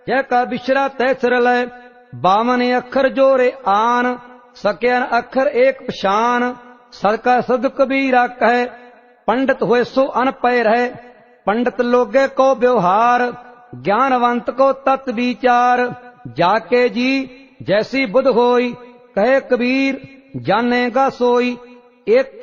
जय का बिछरा तय सिर लय। 52 अखर जोरे आन, सकियन अखर एक पशान। सदका सद कबीरा कहे, पंडित हुए सो अनपय रहे। पंडित लोगे को व्यवहार, ज्ञानवंत को तत् विचार। जाके जी जैसी बुध होई, कहे कबीर जानेगा सोई। एक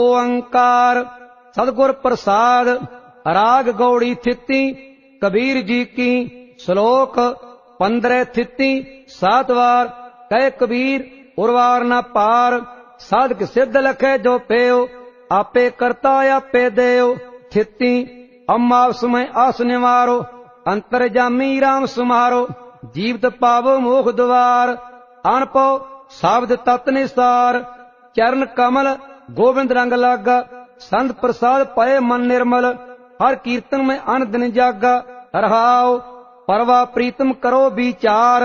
ओंकार सदगुर प्रसाद, राग गौड़ी थिति कबीर जी की। श्लोक 15 थिति 7 बार। कहे कबीर उर्वार न पार, साधक सिद्ध लखे जो पेयो। आपे करता आपे देव, थिति अमावस में आस निवारो। अंतरजामी राम सुमारो, जीवत पावो मोख द्वार। अनपो साबद तत् निसार, चरण कमल गोविंद रंग लागा। संत प्रसाद पाए मन निर्मल, हर कीर्तन में अन दिन जागा। रहाओ परवा प्रीतम करो विचार,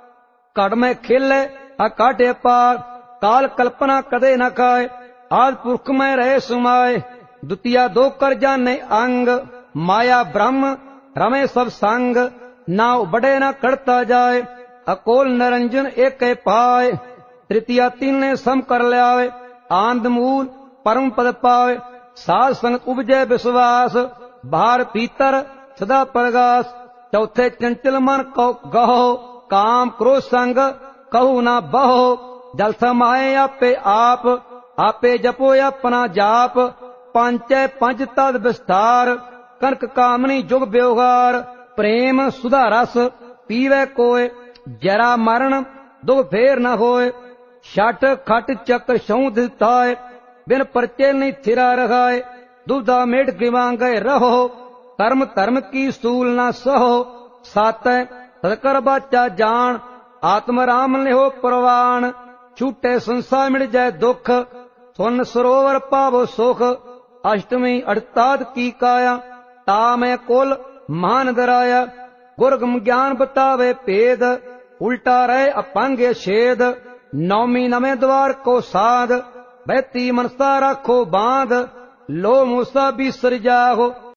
घट में खेले अकाटे पार। काल कल्पना कदे न खाए, आद पुरख में रहे सुमाए। द्वितीय दो कर जाने अंग, माया ब्रह्म रमे सब संग। नाव बड़े न कड़ता जाए, अकोल निरंजन एक पाए। तृतीया तीन ने सम कर लियावे, आनंद मूल परम पद पावे। साध संगत उपजय विश्वास, बाहर भीतर सदा प्रगास। चौथे चंचल मन को गहो, काम क्रोध संग कहू ना बहो। जल समाए आपे आप, आपे जपो अपना जाप। पांचै पंच तद विस्तार, कनक कामनी जुग व्यवहार। प्रेम सुधा रस पीवे कोय, जरा मरण दुख फेर न होए। छठ खट चक्र छऊ दिताए, बिन परचे नहीं थिरा रखाए। दुविधा मेट गिवांगे रहो, कर्म धर्म की सूल न सहो। सातै सदकर बाचा जान, आत्म राम लिहो प्रवान। छूटे संसार मिट जाए दुख, सुन सरोवर पावो सुख। अष्टमी अड़ताद की काया, तामे कुल मान दराया। गुरगम ज्ञान बतावे भेद, उल्टा रहे अपांगे छेद। नौमी नवे द्वार को साध, बहती मनसा राखो बांध। लो मूसा बिसर जाहो,